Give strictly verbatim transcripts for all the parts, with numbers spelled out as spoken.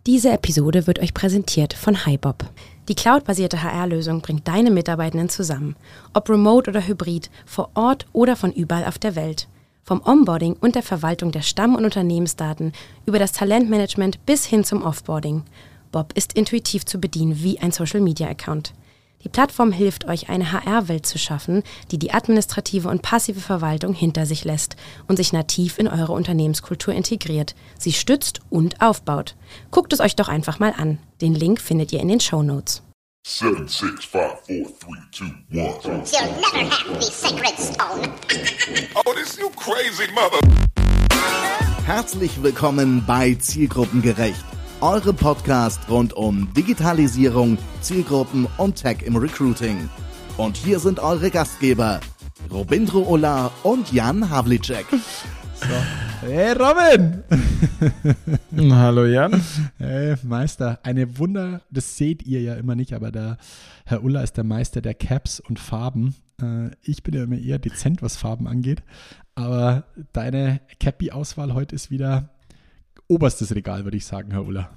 Diese Episode wird euch präsentiert von HiBob. Die cloudbasierte H R-Lösung bringt deine Mitarbeitenden zusammen. Ob remote oder hybrid, vor Ort oder von überall auf der Welt. Vom Onboarding und der Verwaltung der Stamm- und Unternehmensdaten über das Talentmanagement bis hin zum Offboarding. Bob ist intuitiv zu bedienen wie ein Social-Media-Account. Die Plattform hilft euch, eine H R-Welt zu schaffen, die die administrative und passive Verwaltung hinter sich lässt und sich nativ in eure Unternehmenskultur integriert, sie stützt und aufbaut. Guckt es euch doch einfach mal an. Den Link findet ihr in den Shownotes. seven, six, five, four, three, two, one. You'll never have the sacred stone. Oh, this you crazy mother... Herzlich willkommen bei Zielgruppengerecht, eure Podcast rund um Digitalisierung, Zielgruppen und Tech im Recruiting. Und hier sind eure Gastgeber, Robindro Ola und Jan Havlicek. So. Hey Robin! Hallo Jan. Hey Meister, eine Wunder, das seht ihr ja immer nicht, aber der Herr Ulla ist der Meister der Caps und Farben. Äh, ich bin ja immer eher dezent, was Farben angeht, aber deine Cappy-Auswahl heute ist wieder oberstes Regal, würde ich sagen, Herr Ulla.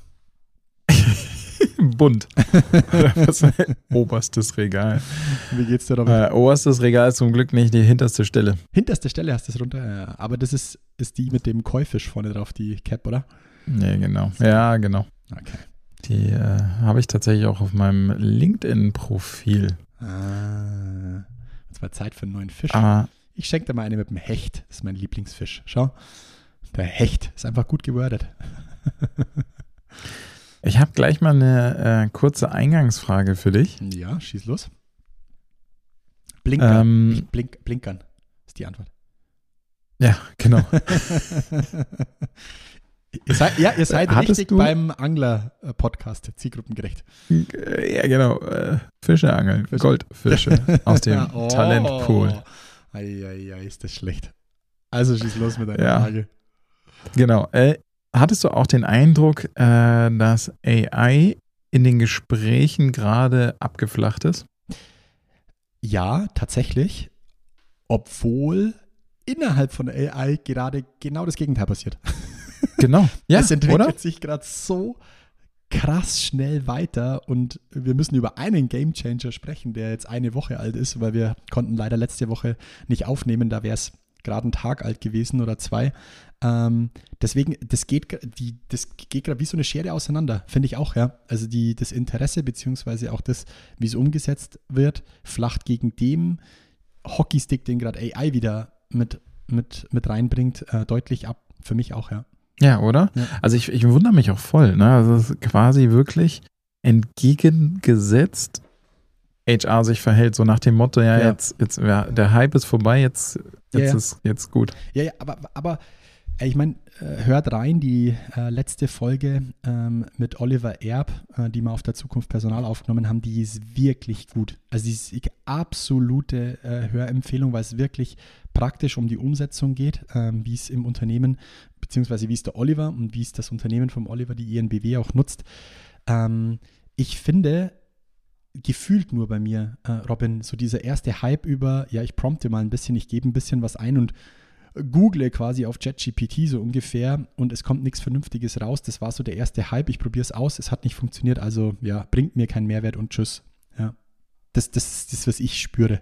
Bunt. Oberstes Regal. Wie geht's dir, Robin? Äh, oberstes Regal ist zum Glück nicht die hinterste Stelle. Hinterste Stelle hast du es runter, ja. Aber das ist, ist die mit dem Keufisch vorne drauf, die Cap, oder? Nee, genau. Ja, genau. Okay. Die äh, habe ich tatsächlich auch auf meinem LinkedIn-Profil. Ah, jetzt war Zeit für einen neuen Fisch. Aber Ich schenke dir mal eine mit dem Hecht. Das ist mein Lieblingsfisch. Schau, der Hecht ist einfach gut gewordet. ich habe gleich mal eine äh, kurze Eingangsfrage für dich. Ja, schieß los. Blinkern. Ähm, Nicht blink, blinkern ist die Antwort. Ja, genau. ihr seid, ja, ihr seid Hattest richtig du- beim Angler-Podcast, zielgruppengerecht. Ja, genau. Äh, Fische angeln. Fische. Goldfische aus dem Oh. Talentpool. Eieiei, ist das schlecht. Also schieß los mit deiner Ja. Frage. Genau. Äh, hattest du auch den Eindruck, äh, dass A I in den Gesprächen gerade abgeflacht ist? Ja, tatsächlich. Obwohl innerhalb von A I gerade genau das Gegenteil passiert. Genau. Ja, es entwickelt oder? sich gerade so krass schnell weiter und wir müssen über einen Gamechanger sprechen, der jetzt eine Woche alt ist, weil wir konnten leider letzte Woche nicht aufnehmen, da wäre es gerade ein Tag alt gewesen oder zwei. Ähm, deswegen, das geht, die, das geht gerade wie so eine Schere auseinander, finde ich auch, ja. Also die, das Interesse beziehungsweise auch das, wie es umgesetzt wird, flacht gegen dem Hockeystick, den gerade A I wieder mit, mit, mit reinbringt, äh, deutlich ab. Für mich auch, ja. Ja, oder? Ja. Also ich, ich wundere mich auch voll. Ne? Also es ist quasi wirklich entgegengesetzt H R sich verhält, so nach dem Motto, ja, Ja. jetzt, jetzt ja, der Hype ist vorbei, jetzt, jetzt Ja, ja. ist jetzt gut. Ja, ja, aber, aber äh, ich meine, äh, hört rein, die äh, letzte Folge ähm, mit Oliver Erb, äh, die wir auf der Zukunft Personal aufgenommen haben, die ist wirklich gut. Also die ist die absolute äh, Hörempfehlung, weil es wirklich praktisch um die Umsetzung geht, ähm, wie es im Unternehmen, beziehungsweise wie es der Oliver und wie es das Unternehmen vom Oliver, die E N B W, auch nutzt. Ähm, ich finde, gefühlt nur bei mir, äh, Robin, so dieser erste Hype über, ja, ich prompte mal ein bisschen, ich gebe ein bisschen was ein und google quasi auf ChatGPT so ungefähr und es kommt nichts Vernünftiges raus. Das war so der erste Hype, ich probiere es aus, es hat nicht funktioniert, also ja, bringt mir keinen Mehrwert und tschüss. Ja. Das, das ist das, was ich spüre.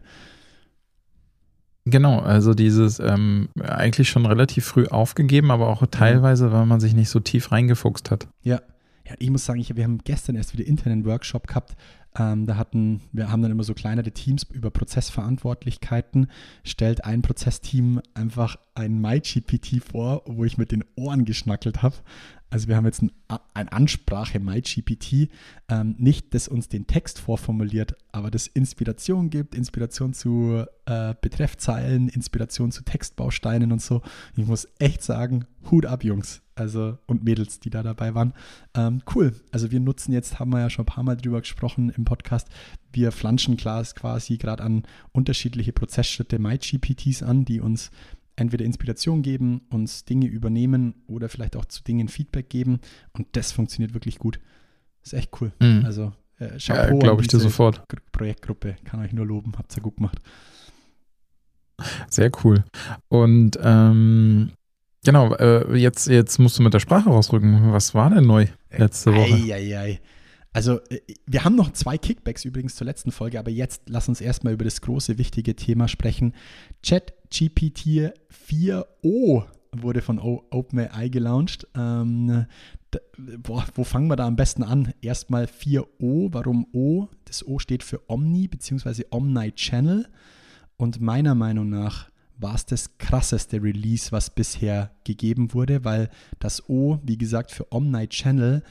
Genau, also dieses ähm, eigentlich schon relativ früh aufgegeben, aber auch teilweise, weil man sich nicht so tief reingefuchst hat. Ja. Ja, ich muss sagen, ich, wir haben gestern erst wieder internen Workshop gehabt. Ähm, da hatten, wir haben dann immer so kleinere Teams über Prozessverantwortlichkeiten. Stellt ein Prozessteam einfach ein MyGPT vor, wo ich mit den Ohren geschnackelt habe. Also wir haben jetzt ein, ein Ansprache MyGPT, ähm, nicht, das uns den Text vorformuliert, aber das Inspiration gibt, Inspiration zu äh, Betreffzeilen, Inspiration zu Textbausteinen und so. Ich muss echt sagen, Hut ab, Jungs. Also und Mädels, die da dabei waren. Ähm, cool. Also wir nutzen jetzt, haben wir ja schon ein paar Mal drüber gesprochen im Podcast, wir flanschen quasi gerade an unterschiedliche Prozessschritte MyGPTs an, die uns entweder Inspiration geben, uns Dinge übernehmen oder vielleicht auch zu Dingen Feedback geben. Und das funktioniert wirklich gut. Ist echt cool. Mhm. Also äh, Ja, Chapeau glaube an ich dir diese sofort. Gr- Projektgruppe. Kann euch nur loben. Habt ihr gut gemacht. Sehr cool. Und ähm, Genau, äh, jetzt, jetzt musst du mit der Sprache rausrücken. Was war denn neu letzte Woche? Ei, ei, ei. Also, wir haben noch zwei Kickbacks übrigens zur letzten Folge, aber jetzt lass uns erstmal über das große, wichtige Thema sprechen. ChatGPT vier o wurde von OpenAI gelauncht. Ähm, da, boah, wo fangen wir da am besten an? Erstmal vier o. Warum O? Das O steht für Omni bzw. Omni-Channel. Und meiner Meinung nach war es das krasseste Release, was bisher gegeben wurde, weil das O, wie gesagt, für Omni-Channel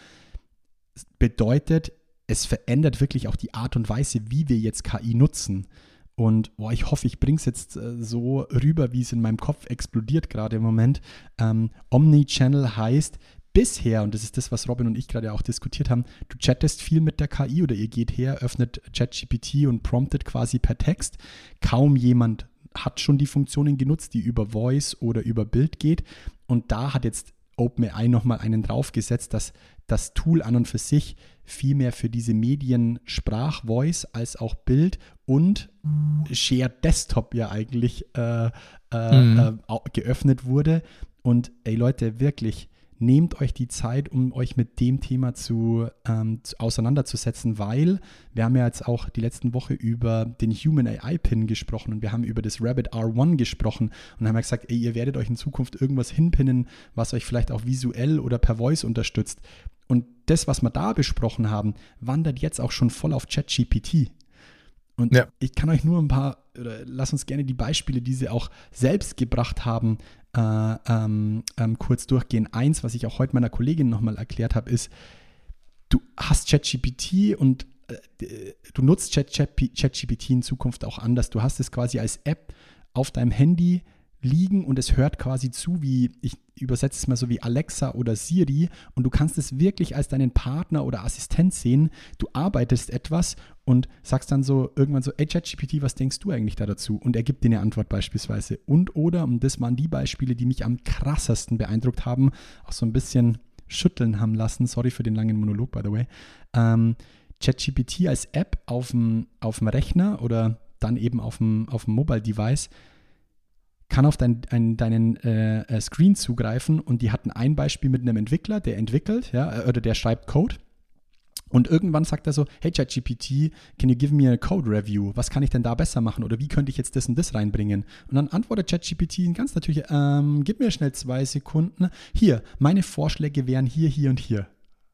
bedeutet, es verändert wirklich auch die Art und Weise, wie wir jetzt K I nutzen. Und boah, ich hoffe, ich bringe es jetzt äh, so rüber, wie es in meinem Kopf explodiert gerade im Moment. Ähm, Omni-Channel heißt bisher, und das ist das, was Robin und ich gerade auch diskutiert haben, du chattest viel mit der K I oder ihr geht her, öffnet ChatGPT und promptet quasi per Text. Kaum jemand hat schon die Funktionen genutzt, die über Voice oder über Bild geht. Und da hat jetzt OpenAI nochmal einen draufgesetzt, dass das Tool an und für sich viel mehr für diese Medien Sprach, Voice als auch Bild und Shared Desktop ja eigentlich äh, äh, mhm. äh, geöffnet wurde. Und ey Leute, wirklich, nehmt euch die Zeit, um euch mit dem Thema zu, ähm, zu auseinanderzusetzen, weil wir haben ja jetzt auch die letzten Woche über den Human A I-Pin gesprochen und wir haben über das Rabbit R eins gesprochen und haben ja gesagt, ey, ihr werdet euch in Zukunft irgendwas hinpinnen, was euch vielleicht auch visuell oder per Voice unterstützt. Und das, was wir da besprochen haben, wandert jetzt auch schon voll auf ChatGPT. Und ja. ich kann euch nur ein paar, oder lass uns gerne die Beispiele, die sie auch selbst gebracht haben, äh, ähm, ähm, kurz durchgehen. Eins, was ich auch heute meiner Kollegin nochmal erklärt habe, ist, du hast ChatGPT und äh, du nutzt ChatGPT in Zukunft auch anders. Du hast es quasi als App auf deinem Handy liegen und es hört quasi zu, wie, ich übersetze es mal so wie Alexa oder Siri und du kannst es wirklich als deinen Partner oder Assistent sehen. Du arbeitest etwas und sagst dann so irgendwann so, ey ChatGPT, was denkst du eigentlich da dazu? Und er gibt dir eine Antwort beispielsweise. Und oder, und das waren die Beispiele, die mich am krassesten beeindruckt haben, auch so ein bisschen schütteln haben lassen, sorry für den langen Monolog, by the way, ähm, ChatGPT als App auf dem, auf dem Rechner oder dann eben auf dem, auf dem Mobile-Device kann auf dein, ein, deinen äh, Screen zugreifen und die hatten ein Beispiel mit einem Entwickler, der entwickelt, ja, oder der schreibt Code und irgendwann sagt er so, hey ChatGPT, can you give me a code review? Was kann ich denn da besser machen oder wie könnte ich jetzt das und das reinbringen? Und dann antwortet ChatGPT ganz natürlich, ähm, gib mir schnell zwei Sekunden. Hier, meine Vorschläge wären hier, hier und hier.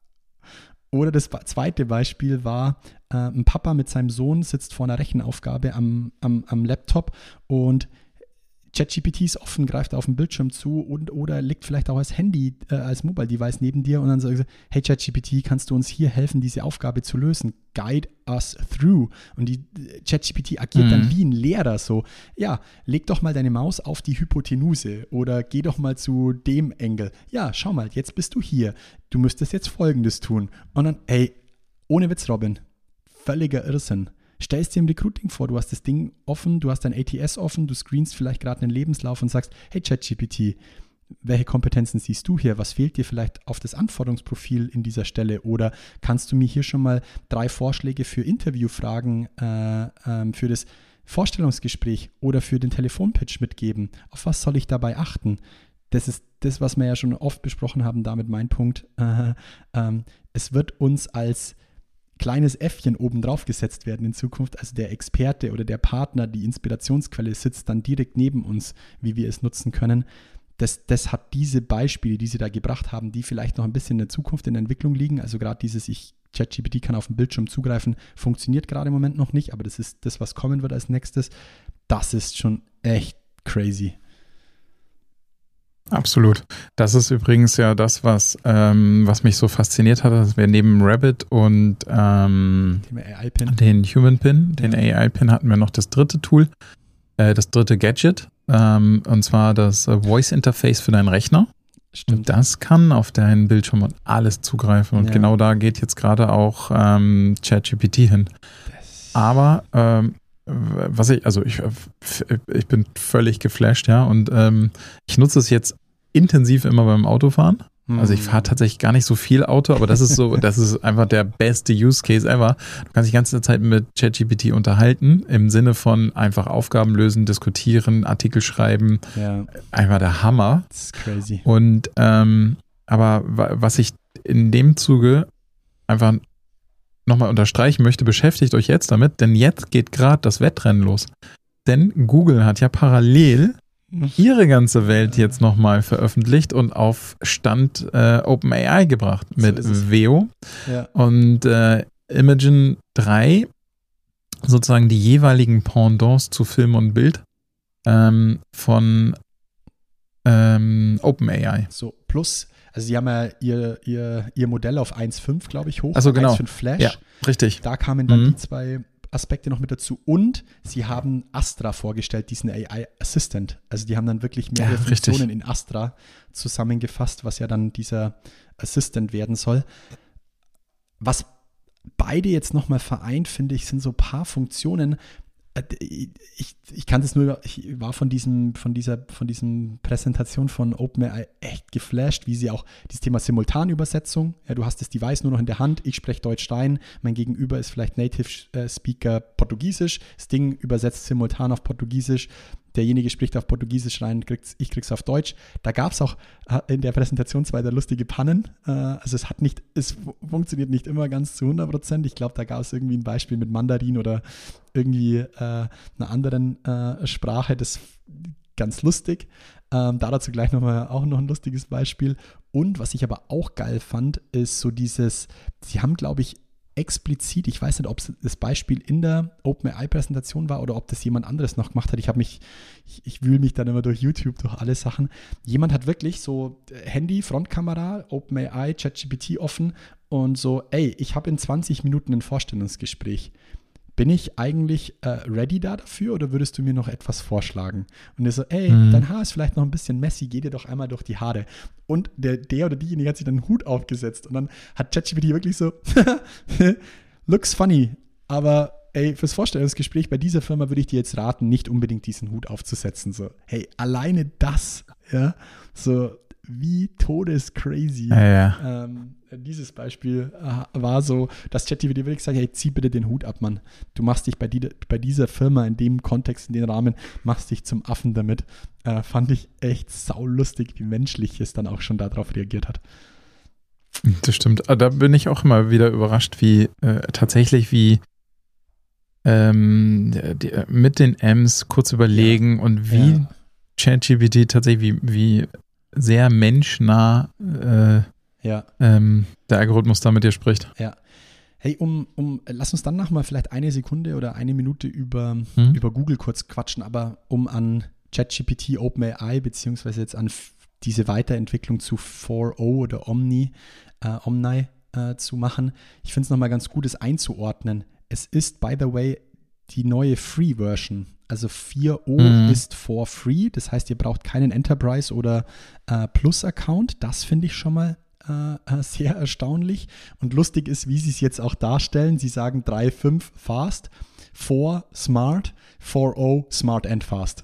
Oder das zweite Beispiel war, äh, ein Papa mit seinem Sohn sitzt vor einer Rechenaufgabe am, am, am Laptop und ChatGPT ist offen, greift auf den Bildschirm zu und oder liegt vielleicht auch als Handy, äh, als Mobile-Device neben dir und dann sagt er, hey ChatGPT, kannst du uns hier helfen, diese Aufgabe zu lösen? Guide us through. Und die ChatGPT agiert mhm. dann wie ein Lehrer so, ja, leg doch mal deine Maus auf die Hypotenuse oder geh doch mal zu dem Engel. Ja, schau mal, jetzt bist du hier. Du müsstest jetzt Folgendes tun. Und dann, ey, ohne Witz, Robin, völliger Irrsinn. Stellst dir im Recruiting vor, du hast das Ding offen, du hast dein A T S offen, du screenst vielleicht gerade einen Lebenslauf und sagst, hey ChatGPT, welche Kompetenzen siehst du hier? Was fehlt dir vielleicht auf das Anforderungsprofil in dieser Stelle? Oder kannst du mir hier schon mal drei Vorschläge für Interviewfragen äh, ähm, für das Vorstellungsgespräch oder für den Telefonpitch mitgeben? Auf was soll ich dabei achten? Das ist das, was wir ja schon oft besprochen haben, damit mein Punkt. Äh, ähm, es wird uns als kleines Äffchen oben drauf gesetzt werden in Zukunft. Also der Experte oder der Partner, die Inspirationsquelle sitzt dann direkt neben uns, wie wir es nutzen können. Das, das hat diese Beispiele, die sie da gebracht haben, die vielleicht noch ein bisschen in der Zukunft in der Entwicklung liegen. Also gerade dieses, ich ChatGPT kann auf den Bildschirm zugreifen, funktioniert gerade im Moment noch nicht, aber das ist das, was kommen wird als nächstes. Das ist schon echt crazy. Absolut. Das ist übrigens ja das, was, ähm, was mich so fasziniert hat, dass wir neben Rabbit und ähm, den Human Pin, den ja. A I-Pin hatten wir noch das dritte Tool, äh, das dritte Gadget, ähm, und zwar das Voice Interface für deinen Rechner. Stimmt. Und das kann auf deinen Bildschirm und alles zugreifen und ja. genau da geht jetzt gerade auch ähm, ChatGPT hin. Das Aber ähm, was ich, also ich, ich bin völlig geflasht, ja, und ähm, ich nutze es jetzt intensiv immer beim Autofahren, Also ich fahre tatsächlich gar nicht so viel Auto, aber das ist so, das ist einfach der beste Use Case ever. Du kannst dich die ganze Zeit mit ChatGPT unterhalten, im Sinne von einfach Aufgaben lösen, diskutieren, Artikel schreiben. Ja. Einfach der Hammer. Das ist crazy. Und ähm, aber was ich in dem Zuge einfach nochmal unterstreichen möchte, beschäftigt euch jetzt damit, denn jetzt geht gerade das Wettrennen los. Denn Google hat ja parallel ihre ganze Welt jetzt nochmal veröffentlicht und auf Stand äh, OpenAI gebracht mit so Veo ja. und äh, Imagen drei, sozusagen die jeweiligen Pendants zu Film und Bild ähm, von ähm, OpenAI. So, plus, also sie haben ja ihr, ihr, ihr Modell auf eins Punkt fünf, glaube ich, hoch. Also genau. eins Punkt fünf Flash. Ja, richtig. Da kamen dann mhm. die zwei Aspekte noch mit dazu und sie haben Astra vorgestellt, diesen A I Assistant. Also die haben dann wirklich mehrere ja, Funktionen in Astra zusammengefasst, was ja dann dieser Assistant werden soll. Was beide jetzt nochmal vereint, finde ich, sind so ein paar Funktionen. Ich, ich kann das nur, ich war von diesem, von dieser, von diesem Präsentation von OpenAI echt geflasht, wie sie auch dieses Thema Simultanübersetzung, ja, du hast das Device nur noch in der Hand, ich spreche Deutsch rein, mein Gegenüber ist vielleicht Native Speaker Portugiesisch, das Ding übersetzt simultan auf Portugiesisch, derjenige spricht auf Portugiesisch rein, kriegt's, ich krieg's auf Deutsch. Da gab es auch in der Präsentation zwei der lustige Pannen. Also es hat nicht, es funktioniert nicht immer ganz zu hundert Prozent. Ich glaube, da gab es irgendwie ein Beispiel mit Mandarin oder irgendwie äh, einer anderen äh, Sprache. Das ist ganz lustig. Ähm, da dazu gleich nochmal auch noch ein lustiges Beispiel. Und was ich aber auch geil fand, ist so dieses, sie haben, glaube ich, explizit, ich weiß nicht, ob es das Beispiel in der OpenAI-Präsentation war oder ob das jemand anderes noch gemacht hat. Ich habe mich, ich, ich wühle mich dann immer durch YouTube, durch alle Sachen. Jemand hat wirklich so Handy, Frontkamera, OpenAI, ChatGPT offen und so, ey, ich habe in zwanzig Minuten ein Vorstellungsgespräch. Bin ich eigentlich äh, ready da dafür oder würdest du mir noch etwas vorschlagen? Und er so, ey, mhm. dein Haar ist vielleicht noch ein bisschen messy, geh dir doch einmal durch die Haare. Und der, der oder diejenige hat sich dann einen Hut aufgesetzt und dann hat ChatGPT wirklich so, looks funny, aber ey, fürs Vorstellungsgespräch bei dieser Firma würde ich dir jetzt raten, nicht unbedingt diesen Hut aufzusetzen. So, hey, alleine das, ja, so wie todescrazy. Ja, ja. Ähm, dieses Beispiel äh, war so, dass ChatGPT wirklich sagt, hey, zieh bitte den Hut ab, Mann. Du machst dich bei, die, bei dieser Firma in dem Kontext, in dem Rahmen, machst dich zum Affen damit. Äh, fand ich echt saulustig, wie menschlich es dann auch schon darauf reagiert hat. Das stimmt. Da bin ich auch immer wieder überrascht, wie äh, tatsächlich wie ähm, die, mit den M's kurz überlegen ja. und wie ja. ChatGPT tatsächlich, wie, wie sehr menschnah äh, ja. ähm, der Algorithmus da mit dir spricht. Ja. Hey, um, um, lass uns dann noch mal vielleicht eine Sekunde oder eine Minute über, hm? über Google kurz quatschen, aber um an ChatGPT, OpenAI, beziehungsweise jetzt an f- diese Weiterentwicklung zu vier Punkt null oder Omni, äh, Omni äh, zu machen. Ich finde es nochmal ganz gut, es einzuordnen. Es ist, by the way, die neue Free-Version. Also vier Punkt null mhm. ist for free, das heißt, ihr braucht keinen Enterprise- oder äh, Plus-Account. Das finde ich schon mal äh, sehr erstaunlich. Und lustig ist, wie sie es jetzt auch darstellen. Sie sagen drei Punkt fünf fast, vier smart, vier Punkt null smart and fast.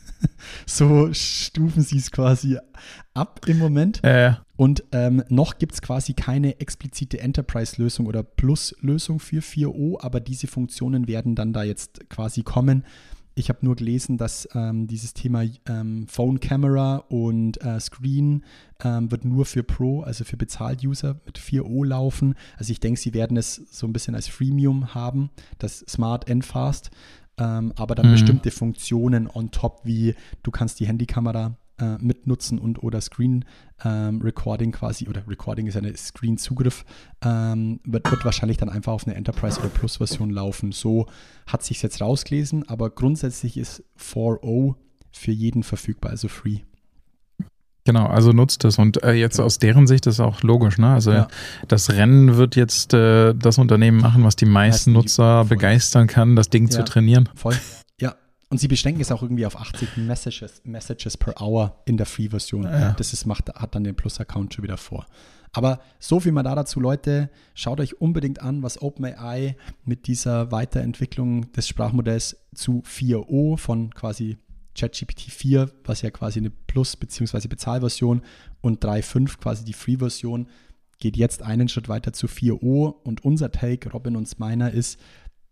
So stufen sie es quasi ab im Moment. Äh. Und ähm, noch gibt es quasi keine explizite Enterprise-Lösung oder Plus-Lösung für vier Punkt null, aber diese Funktionen werden dann da jetzt quasi kommen. Ich habe nur gelesen, dass ähm, dieses Thema ähm, Phone Camera und äh, Screen ähm, wird nur für Pro, also für Bezahlt-User mit vier Punkt null laufen. Also ich denke, sie werden es so ein bisschen als Freemium haben, das Smart and Fast, ähm, aber dann mhm. bestimmte Funktionen on top, wie du kannst die Handykamera äh, mitnutzen und oder Screen ähm, Recording quasi, oder Recording ist eine Screen-Zugriff, ähm, wird, wird wahrscheinlich dann einfach auf eine Enterprise- oder Plus-Version laufen. So hat sich jetzt rausgelesen, aber grundsätzlich ist vier Punkt null für jeden verfügbar, also free. Genau, also nutzt es. Und äh, jetzt aus deren Sicht ist auch logisch, ne? Also ja. das Rennen wird jetzt äh, das Unternehmen machen, was die meisten Nutzer die, begeistern kann, das Ding ja, zu trainieren. Voll. Ja. Und sie beschränken es auch irgendwie auf achtzig Messages, Messages per Hour in der Free-Version. Ja. Das ist, macht, hat dann den Plus-Account schon wieder vor. Aber so viel mal da dazu, Leute. Schaut euch unbedingt an, was OpenAI mit dieser Weiterentwicklung des Sprachmodells zu vier Punkt null von quasi ChatGPT vier, was ja quasi eine Plus- bzw. Bezahlversion und drei Punkt fünf quasi die Free-Version, geht jetzt einen Schritt weiter zu vier Punkt O und unser Take, Robin und meiner, ist,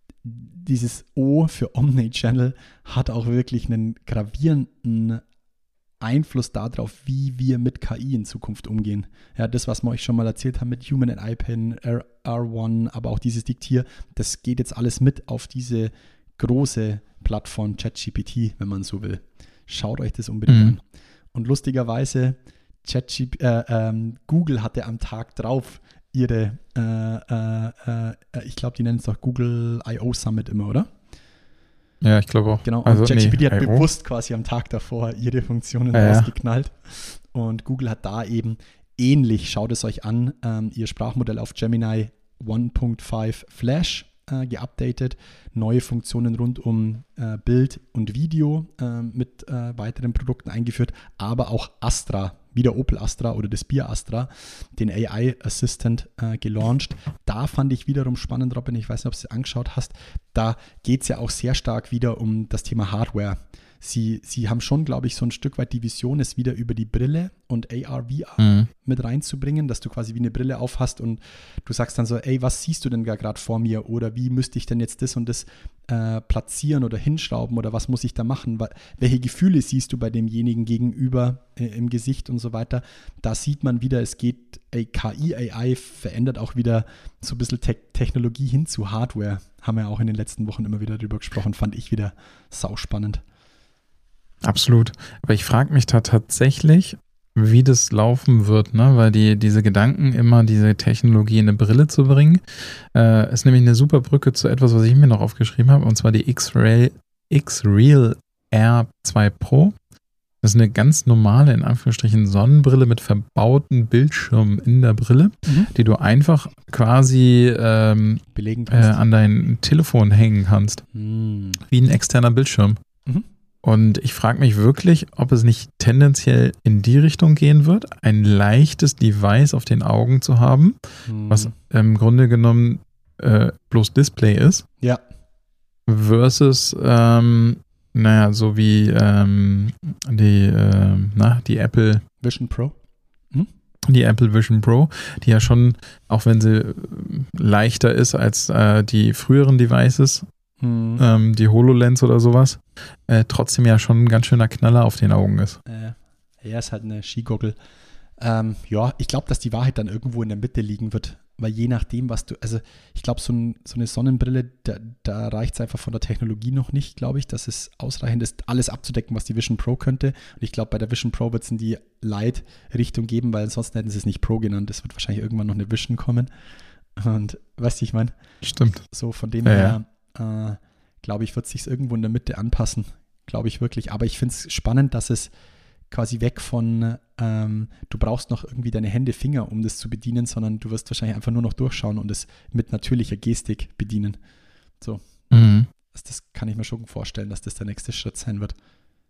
dieses O für Omnichannel hat auch wirklich einen gravierenden Einfluss darauf, wie wir mit K I in Zukunft umgehen. Ja, das, was wir euch schon mal erzählt haben mit Human and I P N, R eins, aber auch dieses Diktier, das geht jetzt alles mit auf diese große Plattform ChatGPT, wenn man so will. Schaut euch das unbedingt mhm. an. Und lustigerweise, ChatGPT, äh, ähm, Google hatte am Tag drauf ihre, äh, äh, äh, ich glaube, die nennen es doch Google I O Summit immer, oder? Ja, ich glaube auch. Genau, und also, ChatGPT nee, hat I O bewusst quasi am Tag davor ihre Funktionen ja, rausgeknallt. Ja. Und Google hat da eben ähnlich, schaut es euch an, ähm, ihr Sprachmodell auf Gemini eins Punkt fünf Flash äh, geupdatet, neue Funktionen rund um äh, Bild und Video äh, mit äh, weiteren Produkten eingeführt, aber auch Astra, wieder Opel Astra oder das Bier Astra, den A I Assistant äh, gelauncht. Da fand ich wiederum spannend, Robin, ich weiß nicht, ob du es angeschaut hast, da geht es ja auch sehr stark wieder um das Thema Hardware. Sie, sie haben schon, glaube ich, so ein Stück weit die Vision, es wieder über die Brille und A R, V R mhm. mit reinzubringen, dass du quasi wie eine Brille aufhast und du sagst dann so, ey, was siehst du denn gerade vor mir oder wie müsste ich denn jetzt das und das äh, platzieren oder hinschrauben oder was muss ich da machen? Welche Gefühle siehst du bei demjenigen gegenüber äh, im Gesicht und so weiter? Da sieht man wieder, es geht, ey, K I, A I verändert auch wieder so ein bisschen Te- Technologie hin zu Hardware. Haben wir auch in den letzten Wochen immer wieder drüber gesprochen, fand ich wieder sauspannend. Absolut. Aber ich frage mich da tatsächlich, wie das laufen wird, ne? Weil die, diese Gedanken, immer diese Technologie in eine Brille zu bringen, äh, ist nämlich eine super Brücke zu etwas, was ich mir noch aufgeschrieben habe, und zwar die X-Ray, X-Real R zwei Pro. Das ist eine ganz normale, in Anführungsstrichen, Sonnenbrille mit verbauten Bildschirmen in der Brille, mhm. die du einfach quasi ähm, belegen äh, an dein Telefon hängen kannst. Mhm. Wie ein externer Bildschirm. Mhm. Und ich frage mich wirklich, ob es nicht tendenziell in die Richtung gehen wird, ein leichtes Device auf den Augen zu haben, hm. was im Grunde genommen äh, bloß Display ist. Ja. Versus, ähm, naja, so wie ähm, die, äh, na, die Apple Vision Pro. Hm? Die Apple Vision Pro, die ja schon, auch wenn sie leichter ist als äh, die früheren Devices, Hm. Ähm, die HoloLens oder sowas, äh, trotzdem ja schon ein ganz schöner Knaller auf den Augen ist. Äh, er ist halt eine Skigoggle. Ähm, ja, ich glaube, dass die Wahrheit dann irgendwo in der Mitte liegen wird, weil je nachdem, was du, also ich glaube, so, ein, so eine Sonnenbrille, da, da reicht es einfach von der Technologie noch nicht, glaube ich, dass es ausreichend ist, alles abzudecken, was die Vision Pro könnte. Und ich glaube, bei der Vision Pro wird es in die Light-Richtung geben, weil ansonsten hätten sie es nicht Pro genannt. Es wird wahrscheinlich irgendwann noch eine Vision kommen. Und weißt du, ich meine? Stimmt. So von dem ja, her. Ja. Uh, glaube ich, wird es sich irgendwo in der Mitte anpassen. Glaube ich wirklich. Aber ich finde es spannend, dass es quasi weg von, ähm, du brauchst noch irgendwie deine Hände, Finger, um das zu bedienen, sondern du wirst wahrscheinlich einfach nur noch durchschauen und es mit natürlicher Gestik bedienen. So. Mhm. Das, das kann ich mir schon vorstellen, dass das der nächste Schritt sein wird.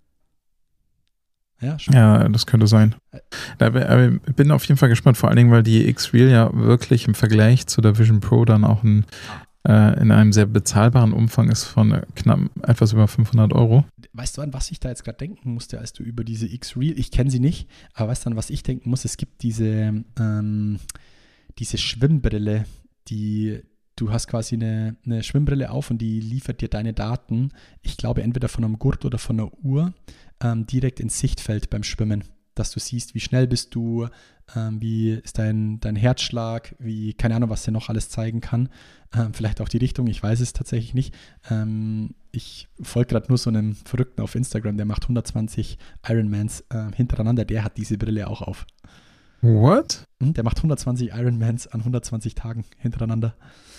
Ja, schon. Ja, das könnte sein. Ich bin auf jeden Fall gespannt, vor allen Dingen, weil die X-Real ja wirklich im Vergleich zu der Vision Pro dann auch ein in einem sehr bezahlbaren Umfang ist von knapp etwas über fünfhundert Euro. Weißt du, an was ich da jetzt gerade denken musste, als du über diese X-Real, ich kenne sie nicht, aber weißt du, an was ich denken muss? Es gibt diese, ähm, diese Schwimmbrille, die, du hast quasi eine, eine Schwimmbrille auf und die liefert dir deine Daten, ich glaube entweder von einem Gurt oder von einer Uhr, ähm, direkt ins Sichtfeld beim Schwimmen, dass du siehst, wie schnell bist du, ähm, wie ist dein, dein Herzschlag, wie, keine Ahnung, was der noch alles zeigen kann. Ähm, vielleicht auch die Richtung, ich weiß es tatsächlich nicht. Ähm, ich folge gerade nur so einem Verrückten auf Instagram, der macht hundertzwanzig Ironmans äh, hintereinander, der hat diese Brille auch auf. What? Mhm, der macht hundertzwanzig Ironmans an hundertzwanzig Tagen hintereinander.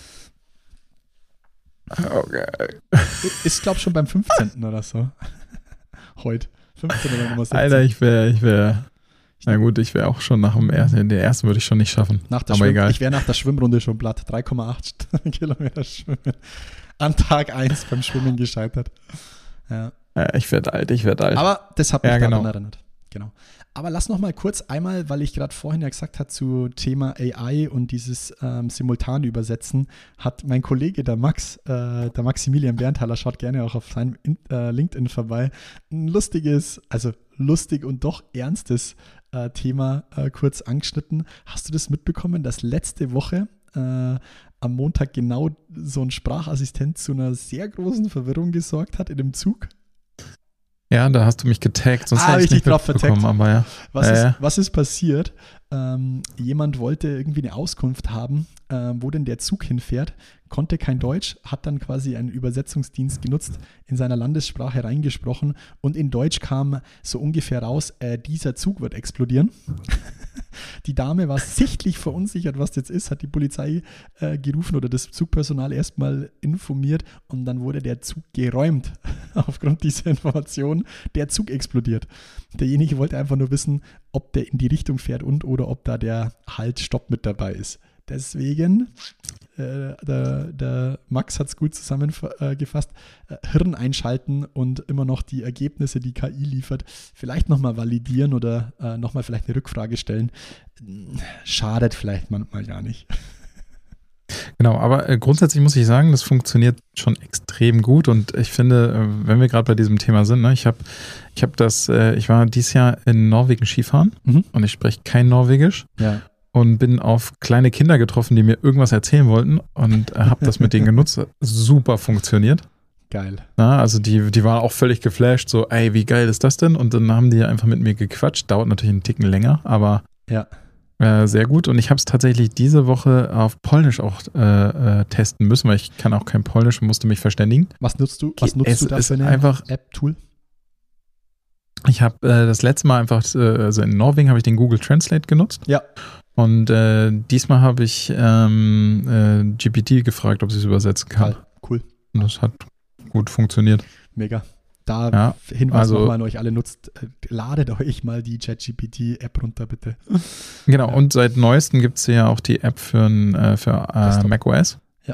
Okay. Ist, glaube ich, schon beim fünfzehnten oder so. Heute. fünfzehn oder Nummer sechzehn. Alter, ich wäre, ich wäre, na gut, ich wäre auch schon nach dem ersten, den ersten würde ich schon nicht schaffen. Nach der aber Schwimm- egal. Ich wäre nach der Schwimmrunde schon platt. drei Komma acht Kilometer schwimmen. An Tag eins beim Schwimmen gescheitert. Ja. Ja, ich werde alt, ich werde alt. Aber das hat mich ja, daran genau. erinnert. Genau. Aber lass noch mal kurz einmal, weil ich gerade vorhin ja gesagt habe zu Thema A I und dieses ähm, simultane Übersetzen, hat mein Kollege, der Max, äh, der Maximilian Berntaler, schaut gerne auch auf seinem äh, LinkedIn vorbei, ein lustiges, also lustig und doch ernstes äh, Thema äh, kurz angeschnitten. Hast du das mitbekommen, dass letzte Woche äh, am Montag genau so ein Sprachassistent zu einer sehr großen Verwirrung gesorgt hat in dem Zug? Ja, da hast du mich getaggt, sonst ah, hätte ich nicht drauf mitbekommen, aber ja. Was, äh, ist, was ist passiert? Ähm, jemand wollte irgendwie eine Auskunft haben, äh, wo denn der Zug hinfährt, konnte kein Deutsch, hat dann quasi einen Übersetzungsdienst genutzt, in seiner Landessprache reingesprochen und in Deutsch kam so ungefähr raus, äh, dieser Zug wird explodieren. Die Dame war sichtlich verunsichert, was das jetzt ist, hat die Polizei äh, gerufen oder das Zugpersonal erstmal informiert und dann wurde der Zug geräumt aufgrund dieser Information. Der Zug explodiert. Derjenige wollte einfach nur wissen, ob der in die Richtung fährt und oder ob da der Halt-Stopp mit dabei ist. Deswegen, äh, der, der Max hat es gut zusammengefasst, äh, Hirn einschalten und immer noch die Ergebnisse, die K I liefert, vielleicht nochmal validieren oder äh, nochmal vielleicht eine Rückfrage stellen. Schadet vielleicht manchmal gar nicht. Genau, aber äh, grundsätzlich muss ich sagen, das funktioniert schon extrem gut und ich finde, äh, wenn wir gerade bei diesem Thema sind, ne, ich habe ich hab das, äh, ich war dieses Jahr in Norwegen Skifahren mhm. und ich spreche kein Norwegisch. Ja. Und bin auf kleine Kinder getroffen, die mir irgendwas erzählen wollten und äh, habe das mit denen genutzt. Super funktioniert. Geil. Na, also die, die waren auch völlig geflasht, so, ey, wie geil ist das denn? Und dann haben die einfach mit mir gequatscht. Dauert natürlich einen Ticken länger, aber ja. äh, sehr gut. Und ich habe es tatsächlich diese Woche auf Polnisch auch äh, äh, testen müssen, weil ich kann auch kein Polnisch und musste mich verständigen. Was nutzt du? Was nutzt es du da für ist eine einfach, App-Tool? Ich habe äh, das letzte Mal einfach, äh, also in Norwegen habe ich den Google Translate genutzt. Ja. Und äh, diesmal habe ich ähm, äh, G P T gefragt, ob sie es übersetzen kann. Cool. Und das hat gut funktioniert. Mega. Da ja, Hinweis also, nochmal an euch alle, nutzt, äh, ladet euch mal die ChatGPT-App runter, bitte. Genau, ja. Und seit neuestem gibt es ja auch die App für, äh, für äh, macOS. Ja.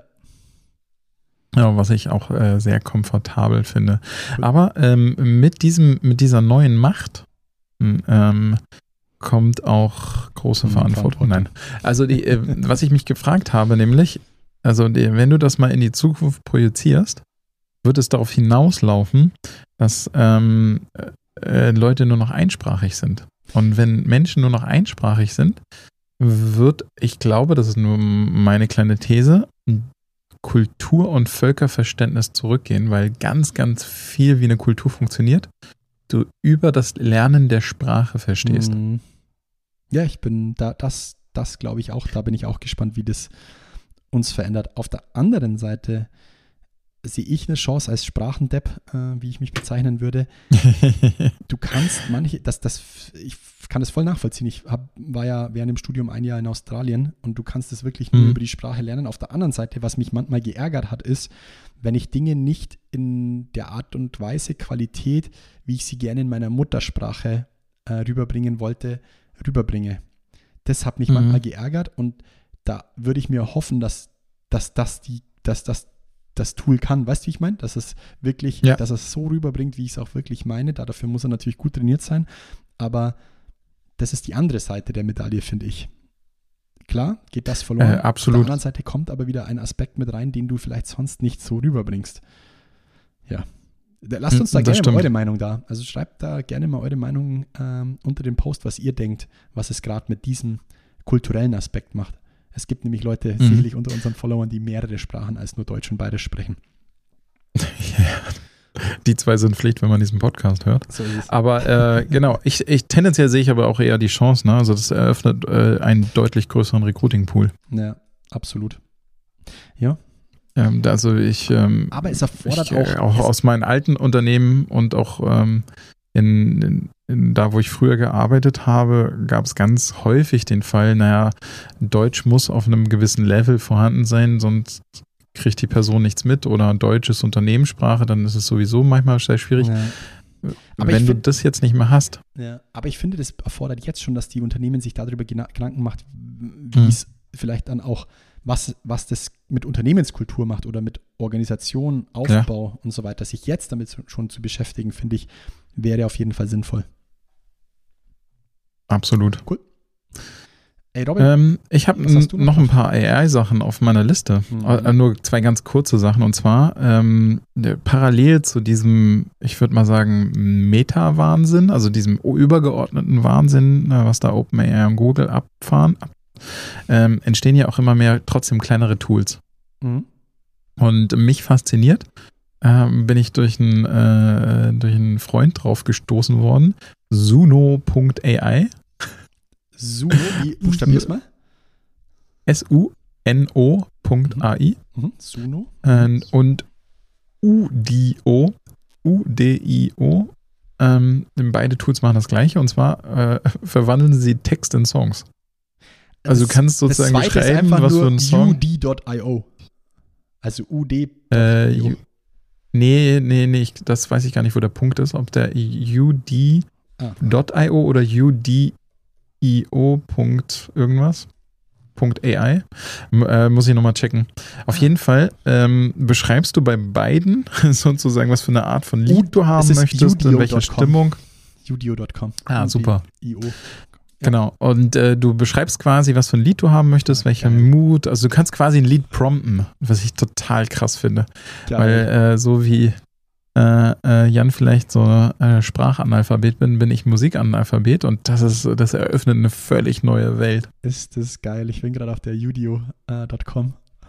Ja, was ich auch äh, sehr komfortabel finde. Cool. Aber ähm, mit, diesem, mit dieser neuen Macht ähm, kommt auch große Verantwortung. Nein. Also die, äh, was ich mich gefragt habe, nämlich, also die, wenn du das mal in die Zukunft projizierst, wird es darauf hinauslaufen, dass ähm, äh, Leute nur noch einsprachig sind. Und wenn Menschen nur noch einsprachig sind, wird, ich glaube, das ist nur meine kleine These, Kultur- und Völkerverständnis zurückgehen, weil ganz, ganz viel wie eine Kultur funktioniert, du über das Lernen der Sprache verstehst. Mhm. Ja, ich bin da, das, das glaube ich auch, da bin ich auch gespannt, wie das uns verändert. Auf der anderen Seite sehe ich eine Chance als Sprachendepp, äh, wie ich mich bezeichnen würde. Du kannst manche, das, das, ich kann das voll nachvollziehen. Ich hab, war ja während dem Studium ein Jahr in Australien und du kannst das wirklich nur mhm. über die Sprache lernen. Auf der anderen Seite, was mich manchmal geärgert hat, ist, wenn ich Dinge nicht in der Art und Weise, Qualität, wie ich sie gerne in meiner Muttersprache äh, rüberbringen wollte, rüberbringe. Das hat mich mhm. manchmal geärgert und da würde ich mir hoffen, dass, dass das die, dass das das Tool kann. Weißt du, wie ich meine? Dass es wirklich, ja. dass es so rüberbringt, wie ich es auch wirklich meine. Da, dafür muss er natürlich gut trainiert sein. Aber das ist die andere Seite der Medaille, finde ich. Klar, geht das verloren. Äh, absolut. Auf der anderen Seite kommt aber wieder ein Aspekt mit rein, den du vielleicht sonst nicht so rüberbringst. Ja. Lasst uns da das gerne stimmt. mal eure Meinung da. Also schreibt da gerne mal eure Meinung ähm, unter dem Post, was ihr denkt, was es gerade mit diesem kulturellen Aspekt macht. Es gibt nämlich Leute, mhm. sicherlich unter unseren Followern, die mehrere Sprachen als nur Deutsch und Bayerisch sprechen. Ja. Die zwei sind Pflicht, wenn man diesen Podcast hört. So ist es. Aber äh, genau, ich, ich tendenziell sehe ich aber auch eher die Chance, ne? Also das eröffnet äh, einen deutlich größeren Recruiting-Pool. Ja, absolut. Ja. Ähm, also ich, ähm, aber es erfordert ich, auch, äh, auch aus meinen alten Unternehmen und auch ähm, in, in, in da, wo ich früher gearbeitet habe, gab es ganz häufig den Fall, naja, Deutsch muss auf einem gewissen Level vorhanden sein, sonst kriegt die Person nichts mit, oder Deutsch ist Unternehmenssprache, dann ist es sowieso manchmal sehr schwierig. Ja. Aber wenn du find, das jetzt nicht mehr hast. Ja, aber ich finde, das erfordert jetzt schon, dass die Unternehmen sich darüber Gedanken macht, wie hm. es vielleicht dann auch, was, was das mit Unternehmenskultur macht oder mit Organisation, Aufbau ja. und so weiter. Sich jetzt damit schon zu beschäftigen, finde ich, wäre auf jeden Fall sinnvoll. Absolut. Cool. Ey, Robin, ähm, ich habe noch, noch ein paar A I-Sachen auf meiner Liste. Mhm. Äh, nur zwei ganz kurze Sachen. Und zwar ähm, parallel zu diesem, ich würde mal sagen, Meta-Wahnsinn, also diesem übergeordneten Wahnsinn, was da OpenAI und Google abfahren, ähm, entstehen ja auch immer mehr trotzdem kleinere Tools. Mhm. Und mich fasziniert, ähm, bin ich durch einen, äh, durch einen Freund drauf gestoßen worden, Suno Punkt A I. Suno, wie buchstabier's mal? S U N O Punkt A I. Mhm. Suno. Ähm, und U D O, U D I O. Ähm, beide Tools machen das Gleiche, und zwar äh, verwandeln sie Text in Songs. Also du kannst sozusagen beschreiben, was für ein Song. U D Punkt I O. Also U D. Äh, U, nee, nee, nee, ich, das weiß ich gar nicht, wo der Punkt ist, ob der U D Punkt I O oder U D I O. irgendwas. Punkt A I. Äh, muss ich nochmal checken. Auf jeden Fall ähm, beschreibst du bei beiden sozusagen, was für eine Art von Lied du haben möchtest, in welcher Stimmung. Udio Punkt com. Ah, super. I O. Genau. Und äh, du beschreibst quasi, was für ein Lied du haben möchtest, ja, welcher Mut. Also du kannst quasi ein Lied prompten, was ich total krass finde. Geil. Weil äh, so wie Äh, äh, Jan vielleicht so äh, Sprachanalphabet bin, bin ich Musikanalphabet, und das ist, das eröffnet eine völlig neue Welt. Ist das geil. Ich bin gerade auf der Udio Punkt com.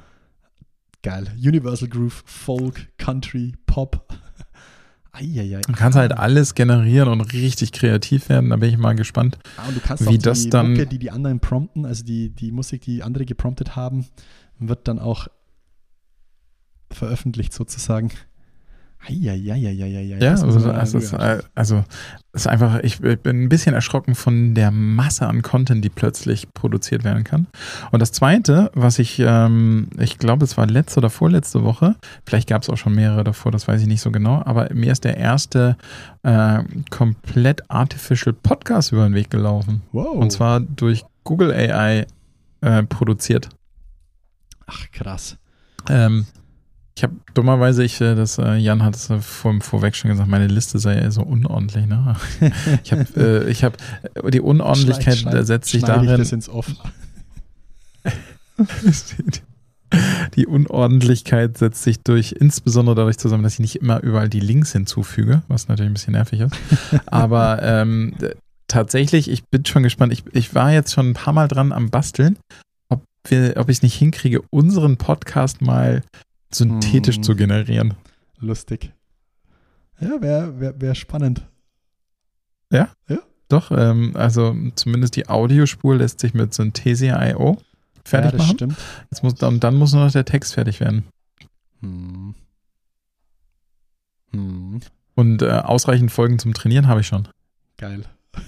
Geil. Universal Groove, Folk, Country, Pop. Eieiei. Du kannst halt alles generieren und richtig kreativ werden. Da bin ich mal gespannt, ah, und du kannst wie auch das die dann Mucke, die die anderen prompten, also die, die Musik, die andere gepromptet haben, wird dann auch veröffentlicht sozusagen. Ja, also, also, es, also es ist einfach, ich bin ein bisschen erschrocken von der Masse an Content, die plötzlich produziert werden kann. Und das Zweite, was ich, ähm, ich glaube, es war letzte oder vorletzte Woche, vielleicht gab es auch schon mehrere davor, das weiß ich nicht so genau, aber mir ist der erste äh, komplett Artificial Podcast über den Weg gelaufen. Wow. Und zwar durch Google A I äh, produziert. Ach, krass. Ähm, Ich habe dummerweise, ich, das, Jan hat es vor, vorweg schon gesagt, meine Liste sei so unordentlich. Ne? Ich habe, äh, ich habe die Unordentlichkeit schleid, schleid, setzt sich darin. Ich das ins Off. Die Unordentlichkeit setzt sich durch, insbesondere dadurch zusammen, dass ich nicht immer überall die Links hinzufüge, was natürlich ein bisschen nervig ist. Aber ähm, tatsächlich, ich bin schon gespannt. Ich, ich war jetzt schon ein paar Mal dran am Basteln, ob, wir, ob ich es nicht hinkriege, unseren Podcast mal synthetisch hm. zu generieren. Lustig. Ja, wäre wär, wär spannend. Ja? Ja. Doch, ähm, also zumindest die Audiospur lässt sich mit Synthesia Punkt I O fertig ja, das machen. Stimmt. Jetzt muss, und dann muss nur noch der Text fertig werden. Hm. Hm. Und äh, ausreichend Folgen zum Trainieren habe ich schon. Geil.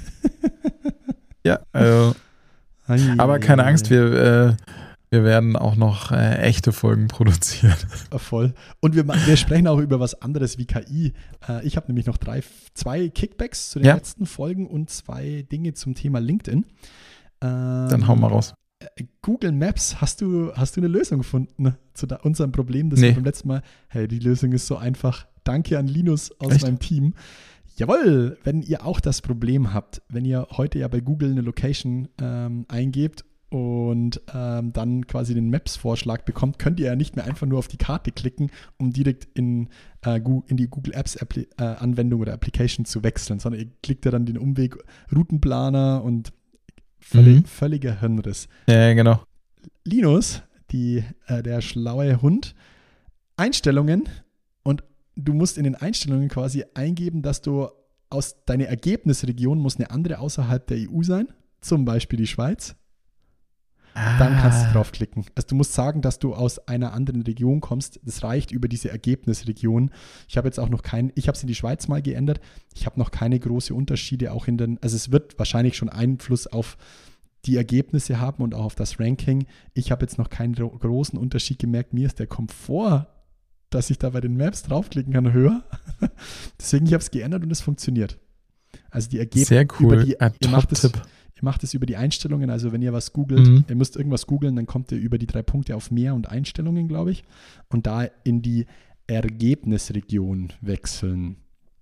Ja, äh, aber keine Angst, wir äh, Wir werden auch noch äh, echte Folgen produzieren. Voll. Und wir, wir sprechen auch über was anderes wie K I. Äh, ich habe nämlich noch drei, zwei Kickbacks zu den ja. letzten Folgen und zwei Dinge zum Thema LinkedIn. Ähm, Dann hau mal raus. Google Maps, hast du, hast du eine Lösung gefunden zu da, unserem Problem? Das nee. wir beim letzten Mal, hey, die Lösung ist so einfach. Danke an Linus aus Echt? meinem Team. Jawohl, wenn ihr auch das Problem habt, wenn ihr heute ja bei Google eine Location ähm, eingebt und ähm, dann quasi den Maps-Vorschlag bekommt, könnt ihr ja nicht mehr einfach nur auf die Karte klicken, um direkt in, äh, in die Google Apps-Anwendung äh, oder Application zu wechseln, sondern ihr klickt ja dann den Umweg Routenplaner und völlig, mhm. völliger Hirnriss. Ja, genau. Linus, die, äh, der schlaue Hund, Einstellungen, und du musst in den Einstellungen quasi eingeben, dass du aus deiner Ergebnisregion muss eine andere außerhalb der E U sein, zum Beispiel die Schweiz. Dann kannst du draufklicken. Also du musst sagen, dass du aus einer anderen Region kommst. Das reicht über diese Ergebnisregion. Ich habe jetzt auch noch keinen, ich habe es in die Schweiz mal geändert. Ich habe noch keine großen Unterschiede auch in den, also es wird wahrscheinlich schon Einfluss auf die Ergebnisse haben und auch auf das Ranking. Ich habe jetzt noch keinen großen Unterschied gemerkt. Mir ist der Komfort, dass ich da bei den Maps draufklicken kann, höher. Deswegen, ich habe es geändert und es funktioniert. Also die Ergebnisse. Sehr cool. Über die, Ein ihr macht es, Top-Tipp. Ihr macht es über die Einstellungen, also wenn ihr was googelt, Mhm. ihr müsst irgendwas googeln, dann kommt ihr über die drei Punkte auf Mehr und Einstellungen, glaube ich, und da in die Ergebnisregion wechseln.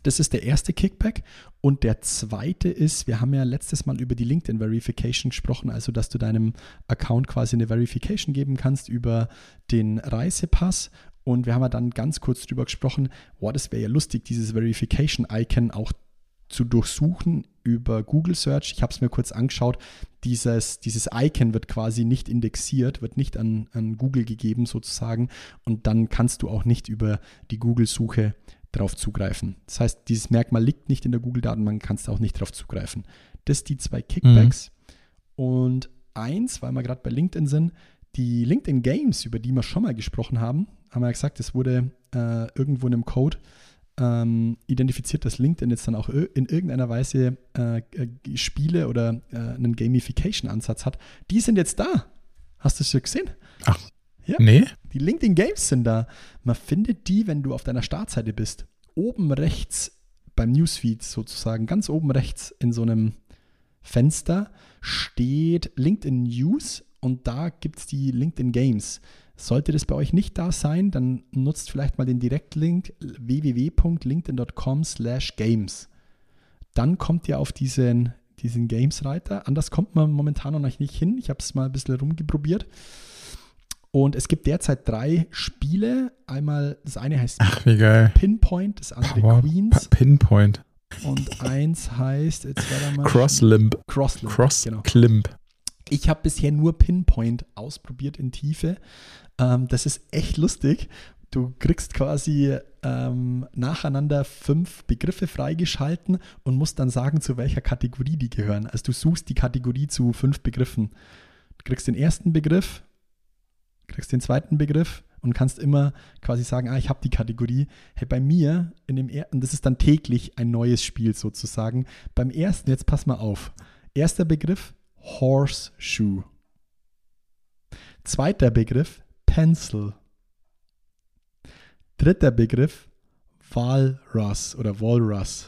Das ist der erste Kickback. Und der zweite ist, wir haben ja letztes Mal über die LinkedIn-Verification gesprochen, also dass du deinem Account quasi eine Verification geben kannst über den Reisepass. Und wir haben ja dann ganz kurz drüber gesprochen, boah, das wäre ja lustig, dieses Verification-Icon auch zu durchsuchen über Google Search. Ich habe es mir kurz angeschaut. Dieses, dieses Icon wird quasi nicht indexiert, wird nicht an, an Google gegeben sozusagen. Und dann kannst du auch nicht über die Google-Suche drauf zugreifen. Das heißt, dieses Merkmal liegt nicht in der Google-Datenbank, kannst du auch nicht drauf zugreifen. Das sind die zwei Kickbacks. Mhm. Und eins, weil wir gerade bei LinkedIn sind, die LinkedIn Games, über die wir schon mal gesprochen haben, haben wir ja gesagt, es wurde äh, irgendwo in einem Code ähm, identifiziert, dass LinkedIn jetzt dann auch in irgendeiner Weise äh, Spiele oder äh, einen Gamification-Ansatz hat. Die sind jetzt da. Hast du es schon gesehen? Ach, ja. Nee. Die LinkedIn Games sind da. Man findet die, wenn du auf deiner Startseite bist. Oben rechts beim Newsfeed sozusagen, ganz oben rechts in so einem Fenster steht LinkedIn News und da gibt es die LinkedIn Games. Sollte das bei euch nicht da sein, dann nutzt vielleicht mal den Direktlink w w w punkt linkedin punkt com slash games. Dann kommt ihr auf diesen, diesen Games-Reiter. Anders kommt man momentan noch nicht hin. Ich habe es mal ein bisschen rumgeprobiert. Und es gibt derzeit drei Spiele. Einmal, das eine heißt Ach, wie geil. Pinpoint, das andere Power Queens. Pinpoint. Und eins heißt, jetzt war da mal Crosslimb. Crosslimb. Crosslimb. Genau. Ich habe bisher nur Pinpoint ausprobiert in Tiefe. Ähm, das ist echt lustig. Du kriegst quasi ähm, nacheinander fünf Begriffe freigeschalten und musst dann sagen, zu welcher Kategorie die gehören. Also du suchst die Kategorie zu fünf Begriffen. Du kriegst den ersten Begriff, kriegst den zweiten Begriff und kannst immer quasi sagen, ah, ich habe die Kategorie. Hey, bei mir, in dem er- und das ist dann täglich ein neues Spiel sozusagen. Beim ersten, jetzt pass mal auf. Erster Begriff, Horseshoe. Zweiter Begriff, Pencil. Dritter Begriff, Walrus oder Walrus.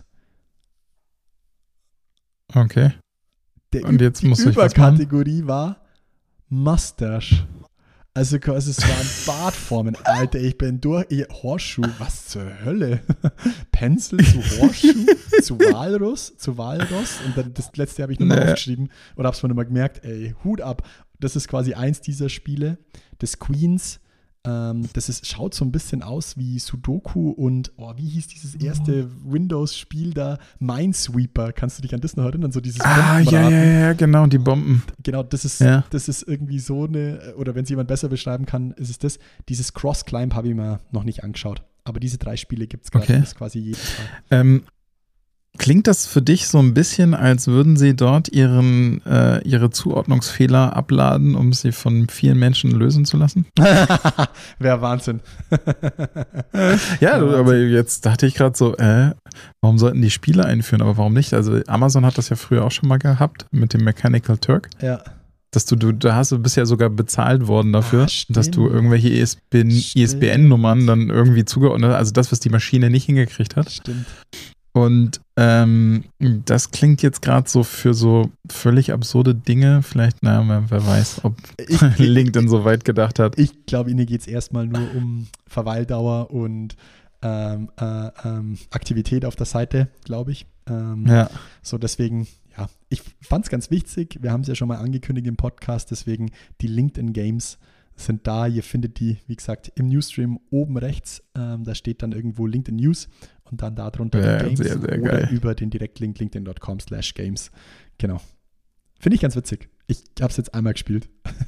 Okay. Der Und jetzt die muss ich was Überkategorie war Mustache. Also quasi, es waren Bartformen. Alter, ich bin durch. Ich, Horseshoe, was zur Hölle? Pencil zu Horseshoe, zu Walrus, zu Walrus. Und dann das letzte habe ich nochmal Nee. aufgeschrieben oder habe es mir nochmal gemerkt. Ey, Hut ab. Das ist quasi eins dieser Spiele des Queens. Ähm, das ist, schaut so ein bisschen aus wie Sudoku und, oh, wie hieß dieses erste Windows-Spiel da? Minesweeper. Kannst du dich an das noch erinnern? So dieses Ah, ja, Bombenraten. ja, ja, genau, die Bomben. Genau, das ist, Ja. das ist irgendwie so eine, oder wenn es jemand besser beschreiben kann, ist es das. Dieses Cross-Climb habe ich mir noch nicht angeschaut. Aber diese drei Spiele gibt es quasi, Okay. das quasi jeden Tag. Ähm, klingt das für dich so ein bisschen, als würden sie dort ihren, äh, ihre Zuordnungsfehler abladen, um sie von vielen Menschen lösen zu lassen? Wäre Wahnsinn. Ja, Ja, aber jetzt dachte ich gerade so, äh, warum sollten die Spiele einführen, aber warum nicht? Also Amazon hat das ja früher auch schon mal gehabt mit dem Mechanical Turk. Ja. Dass du, du, da hast du bist ja sogar bezahlt worden dafür, Ah, stimmt. dass du irgendwelche I S B N Stimmt. I S B N-Nummern dann irgendwie zugeordnet hast, also das, was die Maschine nicht hingekriegt hat. Stimmt. Und ähm, das klingt jetzt gerade so für so völlig absurde Dinge. Vielleicht, naja, wer weiß, ob Ich- LinkedIn so weit gedacht hat. Ich glaube, Ihnen geht es erstmal nur um Verweildauer und ähm, äh, ähm, Aktivität auf der Seite, glaube ich. Ähm, Ja. So, deswegen, ja, ich fand es ganz wichtig. Wir haben es ja schon mal angekündigt im Podcast, deswegen die LinkedIn Games sind da. Ihr findet die, wie gesagt, im Newsstream oben rechts. Ähm, da steht dann irgendwo LinkedIn News und dann darunter Ja, die Games sehr, sehr oder geil. über den Direktlink linkedin punkt com slash games. Genau. Finde ich ganz witzig. Ich habe es jetzt einmal gespielt.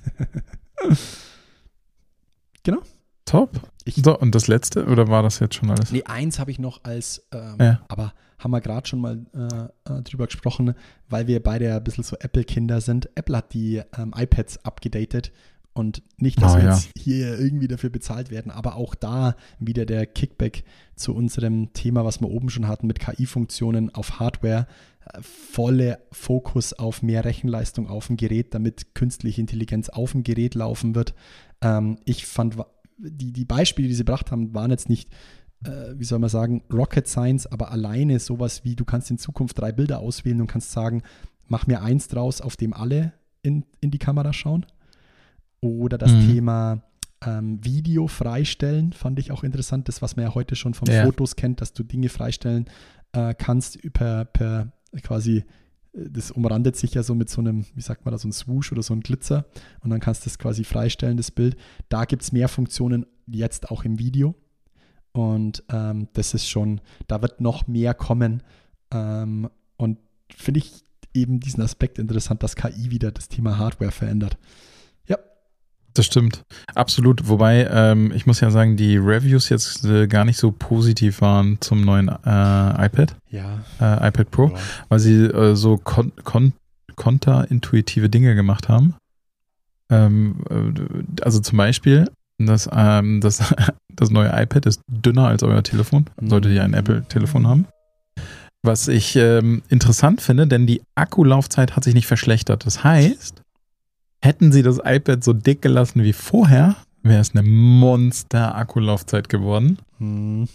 Genau. Top. Ich- So, und das letzte, oder war das jetzt schon alles? Nee, eins habe ich noch als, ähm, Ja. aber haben wir gerade schon mal äh, äh, drüber gesprochen, weil wir beide ja ein bisschen so Apple-Kinder sind. Apple hat die ähm, iPads abgedatet und nicht, dass Oh, wir ja. jetzt hier irgendwie dafür bezahlt werden, aber auch da wieder der Kickback zu unserem Thema, was wir oben schon hatten mit K I-Funktionen auf Hardware. Äh, volle Fokus auf mehr Rechenleistung auf dem Gerät, damit künstliche Intelligenz auf dem Gerät laufen wird. Ähm, ich fand, wa- die, die Beispiele, die sie gebracht haben, waren jetzt nicht, äh, wie soll man sagen, Rocket Science, aber alleine sowas wie, du kannst in Zukunft drei Bilder auswählen und kannst sagen, mach mir eins draus, auf dem alle in, in die Kamera schauen. Oder das Mhm. Thema ähm, Video freistellen, fand ich auch interessant. Das, was man ja heute schon von ja. Fotos kennt, dass du Dinge freistellen äh, kannst per, per quasi, das umrandet sich ja so mit so einem, wie sagt man da, so ein Swoosh oder so ein Glitzer und dann kannst du das quasi freistellen, das Bild. Da gibt es mehr Funktionen jetzt auch im Video und ähm, das ist schon, da wird noch mehr kommen ähm, und finde ich eben diesen Aspekt interessant, dass K I wieder das Thema Hardware verändert. Ja. Das stimmt, absolut. Wobei, ähm, ich muss ja sagen, die Reviews jetzt äh, gar nicht so positiv waren zum neuen äh, iPad. Ja. Äh, iPad Pro, ja. Weil sie äh, so kon- kon- konterintuitive Dinge gemacht haben. Ähm, äh, also zum Beispiel, das, ähm, das, das neue iPad ist dünner als euer Telefon. Solltet ihr ein Apple-Telefon haben. Was ich ähm, interessant finde, denn die Akkulaufzeit hat sich nicht verschlechtert. Das heißt, hätten sie das iPad so dick gelassen wie vorher, wäre es eine Monster-Akkulaufzeit geworden. Hm.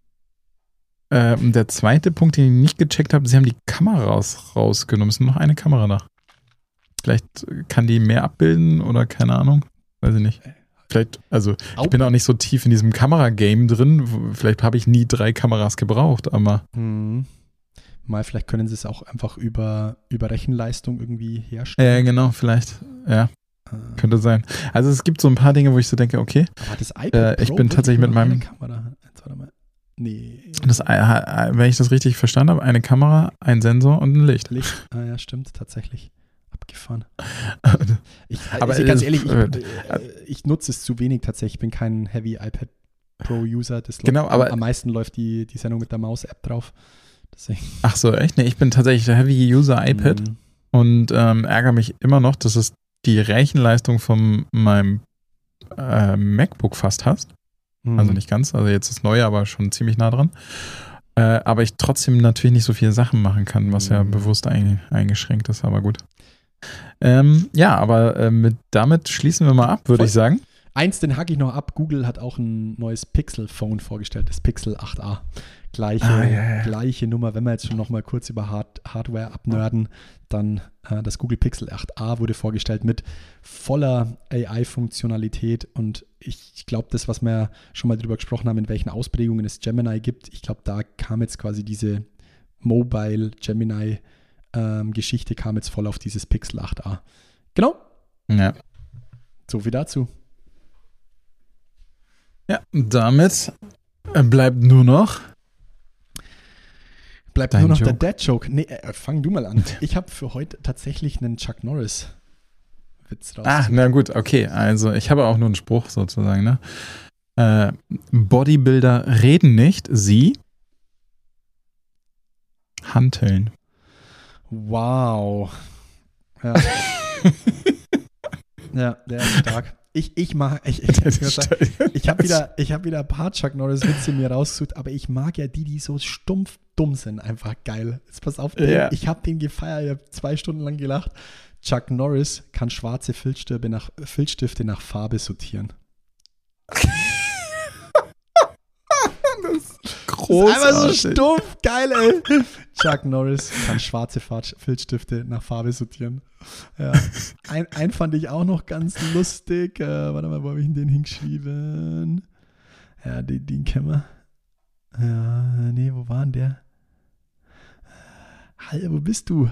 Ähm, der zweite Punkt, den ich nicht gecheckt habe, sie haben die Kamera raus, rausgenommen. Es ist nur noch eine Kamera nach. Vielleicht kann die mehr abbilden oder keine Ahnung. Weiß ich nicht. Vielleicht, also ich bin auch nicht so tief in diesem Kamera-Game drin. Vielleicht habe ich nie drei Kameras gebraucht, aber hm. Mal, vielleicht können sie es auch einfach über, über Rechenleistung irgendwie herstellen. Ja, genau, vielleicht. Ja, äh. könnte sein. Also es gibt so ein paar Dinge, wo ich so denke, okay, aber das iPad äh, ich Pro bin tatsächlich mit meinem... Eine Kamera. Jetzt warte mal. Nee. Das, wenn ich das richtig verstanden habe, eine Kamera, ein Sensor und ein Licht. Licht, ah ja, stimmt, tatsächlich. Abgefahren. ich, aber ich, ganz ehrlich, ich, äh, ich nutze es zu wenig tatsächlich. Ich bin kein Heavy iPad Pro-User. Das genau, läuft, aber am meisten läuft die, die Sendung mit der Maus-App drauf. Deswegen. Ach so, echt? Nee, ich bin tatsächlich der Heavy-User iPad mhm. und ähm, ärgere mich immer noch, dass es die Rechenleistung von meinem äh, MacBook fast hast. Mhm. Also nicht ganz, also jetzt ist neu, aber schon ziemlich nah dran. Äh, aber ich trotzdem natürlich nicht so viele Sachen machen kann, was mhm. ja bewusst ein, eingeschränkt ist, aber gut. Ähm, ja, aber äh, mit, damit schließen wir mal ab, würde ich sagen. Eins, den hake ich noch ab. Google hat auch ein neues Pixel-Phone vorgestellt, das Pixel acht a. Gleiche, ah, ja, ja. gleiche Nummer. Wenn wir jetzt schon noch mal kurz über Hard- Hardware abnörden, dann äh, das Google Pixel acht a wurde vorgestellt mit voller A I-Funktionalität und ich glaube, das, was wir schon mal drüber gesprochen haben, in welchen Ausprägungen es Gemini gibt, ich glaube, da kam jetzt quasi diese Mobile Gemini ähm, Geschichte kam jetzt voll auf dieses Pixel acht a. Genau. Ja. So viel dazu. Ja, damit bleibt nur noch Bleibt Dein nur noch Joke. Der Dad-Joke. Nee, äh, fang du mal an. Ich habe für heute tatsächlich einen Chuck Norris-Witz raus. Ah, na gut, okay. Also ich habe auch nur einen Spruch sozusagen. Ne? Äh, Bodybuilder reden nicht, sie hanteln. Wow. Ja, ja, der ist stark. Ich, ich mag, ich, ich, ich, ich habe wieder, ich hab wieder ein paar Chuck Norris-Witze mir rausgesucht, aber ich mag ja die, die so stumpf dumm sind, einfach geil. Jetzt pass auf, den, ja. ich habe den gefeiert, ich habe zwei Stunden lang gelacht. Chuck Norris kann schwarze Filzstifte nach, Filzstifte nach Farbe sortieren. Das ist großartig. Das ist einfach so stumpf, geil, ey. Chuck Norris kann schwarze Filzstifte nach Farbe sortieren. Ja. Ein, ein fand ich auch noch ganz lustig. Äh, warte mal, wo habe ich den hingeschrieben? Ja, den, den kennen wir. Ja, nee, wo war denn der? Hallo, wo bist du?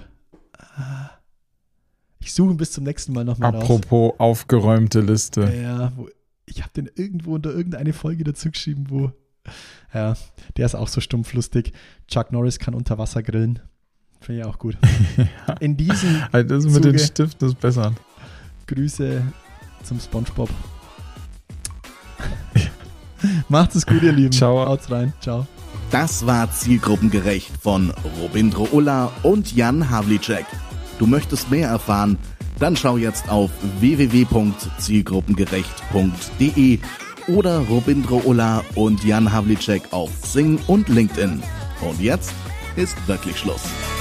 Ich suche ihn bis zum nächsten Mal nochmal raus. Apropos aufgeräumte Liste. Ja, wo, ich habe den irgendwo unter irgendeine Folge dazu geschrieben, wo ja, der ist auch so stumpf lustig. Chuck Norris kann unter Wasser grillen. Finde ich auch gut. Ja. In diesem also das mit Zuge, den Stiften ist besser. Grüße zum SpongeBob. Macht es gut, ihr Lieben. Ciao. Haut's rein. Ciao. Das war Zielgruppengerecht von Robindro Ulla und Jan Havlicek. Du möchtest mehr erfahren? Dann schau jetzt auf w w w punkt zielgruppengerecht punkt d e oder Robindro Ulla und Jan Havlicek auf Xing und LinkedIn. Und jetzt ist wirklich Schluss.